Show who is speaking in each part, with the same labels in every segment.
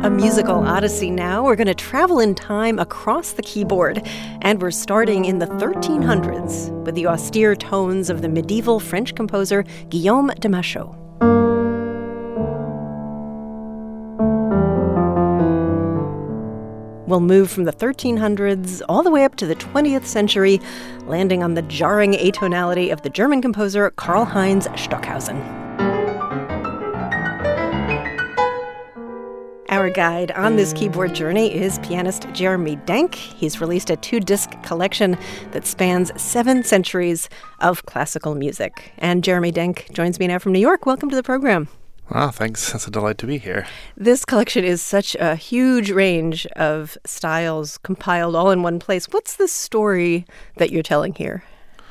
Speaker 1: A musical odyssey now. We're going to travel in time across the keyboard. And we're starting in the 1300s with the austere tones of the medieval French composer Guillaume de Machaut. We'll move from the 1300s all the way up to the 20th century, landing on the jarring atonality of the German composer Karl-Heinz Stockhausen. Our guide on this keyboard journey is pianist Jeremy Denk. He's released a 2-disc collection that spans 7 centuries of classical music. And Jeremy Denk joins me now from New York. Welcome to the program.
Speaker 2: Wow, thanks. It's a delight to be here.
Speaker 1: This collection is such a huge range of styles compiled all in one place. What's the story that you're telling here?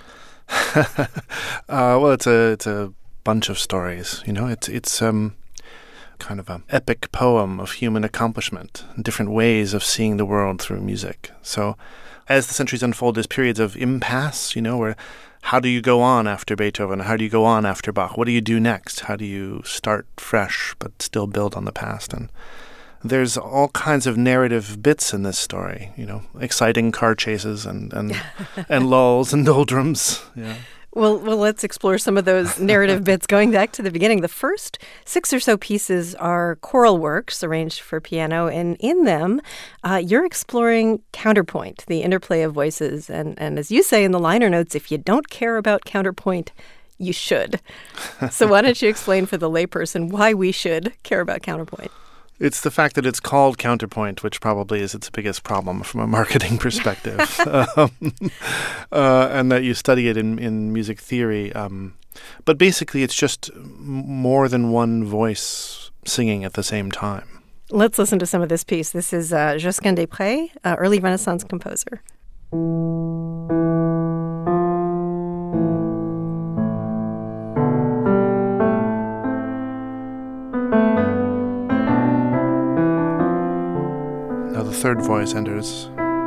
Speaker 2: Well, it's a bunch of stories. You know, it's kind of an epic poem of human accomplishment, different ways of seeing the world through music. So as the centuries unfold, there's periods of impasse, you know, where how do you go on after Beethoven? How do you go on after Bach? What do you do next? How do you start fresh but still build on the past? And there's all kinds of narrative bits in this story, you know, exciting car chases and lulls and doldrums. Yeah.
Speaker 1: Well, let's explore some of those narrative bits going back to the beginning. The first 6 or so pieces are choral works arranged for piano, and in them, you're exploring counterpoint, the interplay of voices. And as you say in the liner notes, if you don't care about counterpoint, you should. So why don't you explain for the layperson why we should care about counterpoint?
Speaker 2: It's the fact that it's called counterpoint, which probably is its biggest problem from a marketing perspective, and that you study it in music theory. But basically, it's just more than one voice singing at the same time.
Speaker 1: Let's listen to some of this piece. This is Josquin des Prés, early Renaissance composer.
Speaker 2: The third voice enters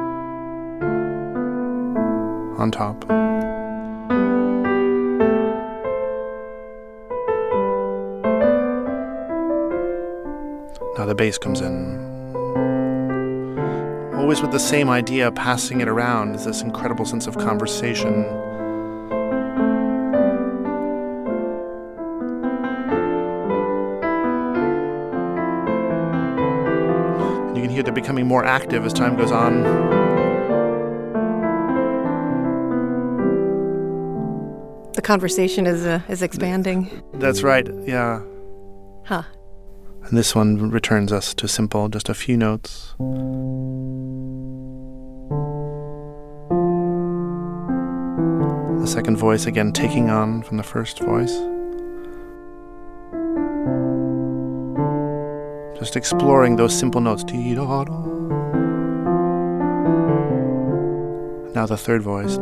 Speaker 2: on top. Now the bass comes in. Always with the same idea, passing it around, is this incredible sense of conversation. You can hear they're becoming more active as time goes on.
Speaker 1: The conversation is expanding.
Speaker 2: That's right, yeah.
Speaker 1: Huh.
Speaker 2: And this one returns us to simple, just a few notes. The second voice again taking on from the first voice. Just exploring those simple notes. Now the third voice.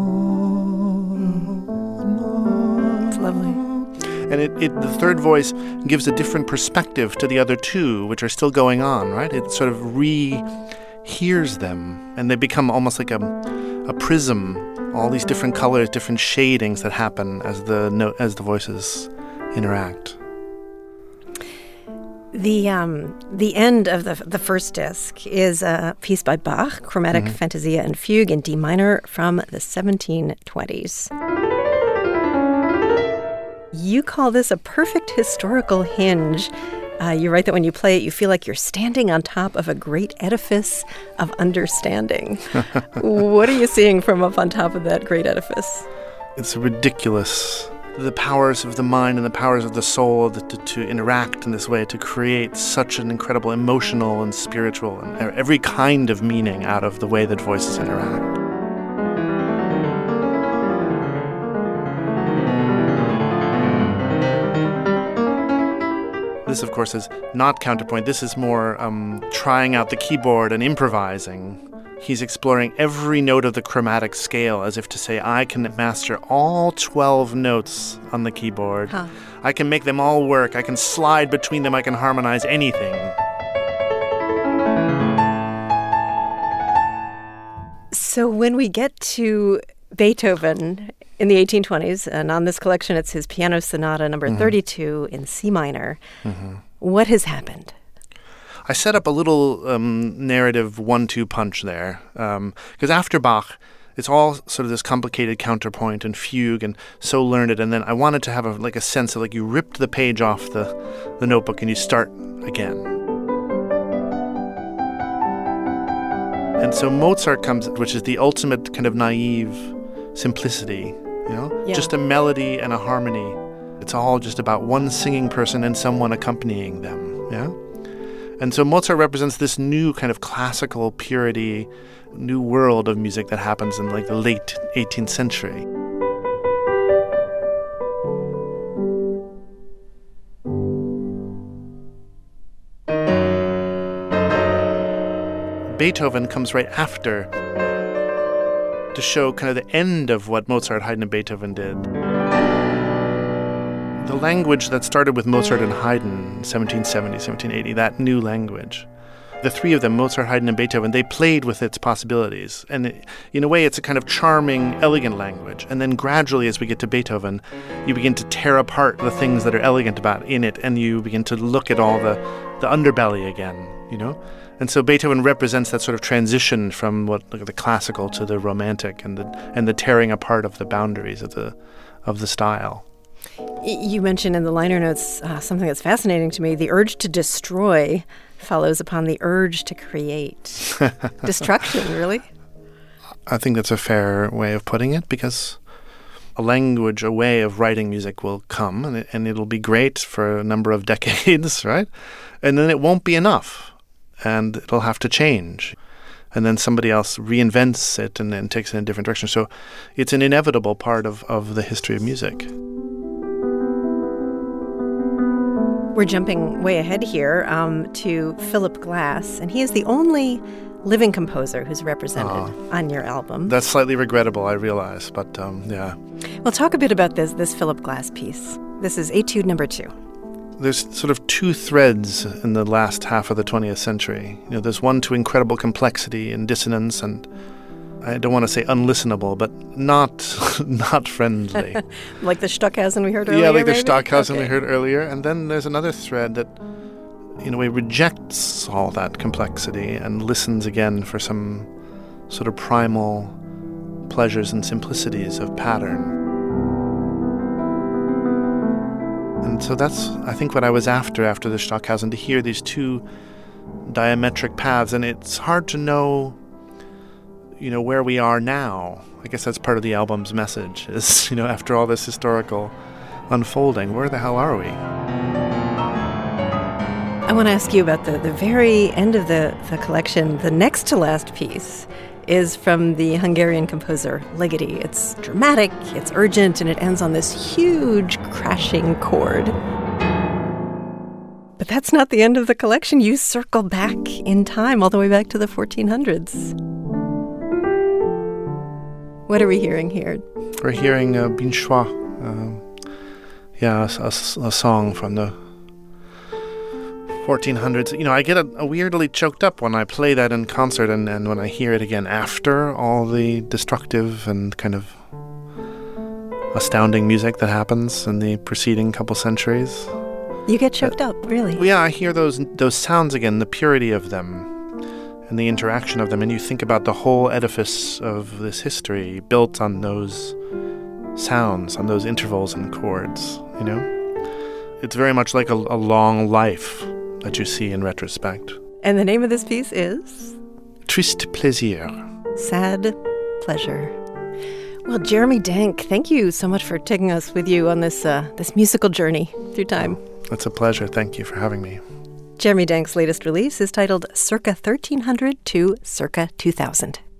Speaker 1: It's lovely.
Speaker 2: And the third voice gives a different perspective to the other two, which are still going on, right? It sort of re-hears them, and they become almost like a prism. All these different colors, different shadings that happen as the voices interact.
Speaker 1: The end of the first disc is a piece by Bach, Chromatic Fantasia and Fugue in D minor from the 1720s. You call this a perfect historical hinge. You write that when you play it, you feel like you're standing on top of a great edifice of understanding. What are you seeing from up on top of that great edifice?
Speaker 2: It's ridiculous. The powers of the mind and the powers of the soul to interact in this way, to create such an incredible emotional and spiritual and every kind of meaning out of the way that voices interact. This, of course, is not counterpoint. This is more trying out the keyboard and improvising. He's exploring every note of the chromatic scale as if to say, I can master all 12 notes on the keyboard. Huh. I can make them all work. I can slide between them. I can harmonize anything.
Speaker 1: So when we get to Beethoven in the 1820s, and on this collection it's his Piano Sonata number 32 in C minor, what has happened?
Speaker 2: I set up a little narrative 1-2 punch there. Because after Bach, it's all sort of this complicated counterpoint and fugue and so learned. And then I wanted to have a sense of like you ripped the page off the notebook and you start again. And so Mozart comes, which is the ultimate kind of naive simplicity, just a melody and a harmony. It's all just about one singing person and someone accompanying them, And so Mozart represents this new kind of classical purity, new world of music that happens in like the late 18th century. Beethoven comes right after to show kind of the end of what Mozart, Haydn, and Beethoven did. The language that started with Mozart and Haydn, 1770, 1780, that new language. The three of them, Mozart, Haydn, and Beethoven, they played with its possibilities. And in a way, it's a kind of charming, elegant language. And then gradually, as we get to Beethoven, you begin to tear apart the things that are elegant about in it, and you begin to look at all the underbelly again, And so Beethoven represents that sort of transition from the classical to the romantic, and the tearing apart of the boundaries of the style.
Speaker 1: You mentioned in the liner notes something that's fascinating to me. The urge to destroy follows upon the urge to create. Destruction, really?
Speaker 2: I think that's a fair way of putting it, because a language, a way of writing music will come, and it'll be great for a number of decades, right? And then it won't be enough, and it'll have to change. And then somebody else reinvents it and then takes it in a different direction. So it's an inevitable part of the history of music.
Speaker 1: We're jumping way ahead here to Philip Glass, and he is the only living composer who's represented on your album.
Speaker 2: That's slightly regrettable, I realize, but yeah.
Speaker 1: Well, talk a bit about this Philip Glass piece. This is Etude number 2.
Speaker 2: There's sort of two threads in the last half of the 20th century. There's one to incredible complexity and dissonance, and I don't want to say unlistenable, but not friendly.
Speaker 1: Like the Stockhausen we heard earlier?
Speaker 2: Yeah, like the
Speaker 1: maybe?
Speaker 2: Stockhausen we heard earlier. And then there's another thread that, in a way, rejects all that complexity and listens again for some sort of primal pleasures and simplicities of pattern. And so that's, I think, what I was after the Stockhausen, to hear these two diametric paths. And it's hard to know where we are now. I guess that's part of the album's message is, after all this historical unfolding, where the hell are we?
Speaker 1: I want to ask you about the very end of the collection. The next to last piece is from the Hungarian composer Ligeti. It's dramatic, it's urgent, and it ends on this huge crashing chord. But that's not the end of the collection. You circle back in time, all the way back to the 1400s. What are we hearing here?
Speaker 2: We're hearing Bin Schwa, a song from the 1400s. I get a weirdly choked up when I play that in concert and when I hear it again after all the destructive and kind of astounding music that happens in the preceding couple centuries.
Speaker 1: You get choked up, really?
Speaker 2: Well, yeah, I hear those sounds again, the purity of them and the interaction of them, and you think about the whole edifice of this history built on those sounds, on those intervals and chords, It's very much like a long life that you see in retrospect.
Speaker 1: And the name of this piece is?
Speaker 2: Triste Plaisir.
Speaker 1: Sad Pleasure. Well, Jeremy Denk, thank you so much for taking us with you on this musical journey through time.
Speaker 2: It's a pleasure. Thank you for having me.
Speaker 1: Jeremy Denk's latest release is titled Circa 1300 to Circa 2000.